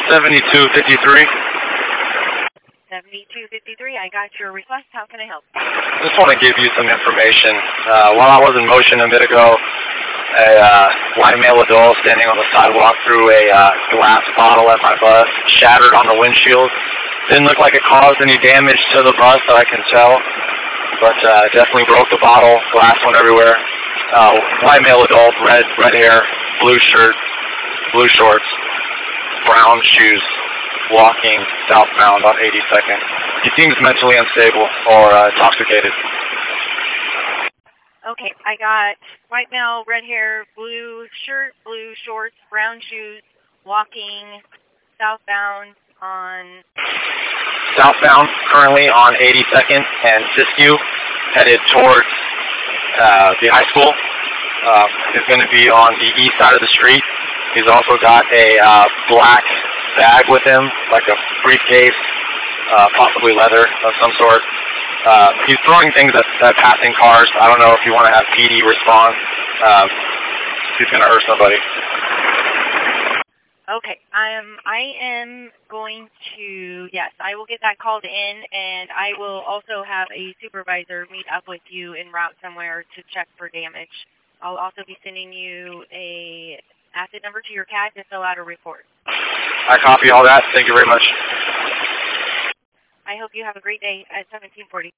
7253. 7253, I got your request. How can I help? Just want to give you some information. While I was in motion a bit ago, a white male adult standing on the sidewalk threw a glass bottle at my bus, shattered on the windshield. Didn't look like it caused any damage to the bus that I can tell, but definitely broke the bottle. Glass went everywhere. White male adult, red hair, blue shirt, blue shorts, brown shoes, walking southbound on 82nd. He seems mentally unstable or intoxicated. Okay, I got white male, red hair, blue shirt, blue shorts, brown shoes, walking southbound currently on 82nd and Siskiyou, headed towards the high school. Is going to be on the east side of the street. He's also got a black bag with him, like a briefcase, possibly leather of some sort. He's throwing things at passing cars. I don't know if you want to have PD respond. He's going to hurt somebody. Okay, I am going to, yes, I will get that called in, and I will also have a supervisor meet up with you en route somewhere to check for damage. I'll also be sending you a asset number to your CAD to fill out a report. I copy all that. Thank you very much. I hope you have a great day at 1740.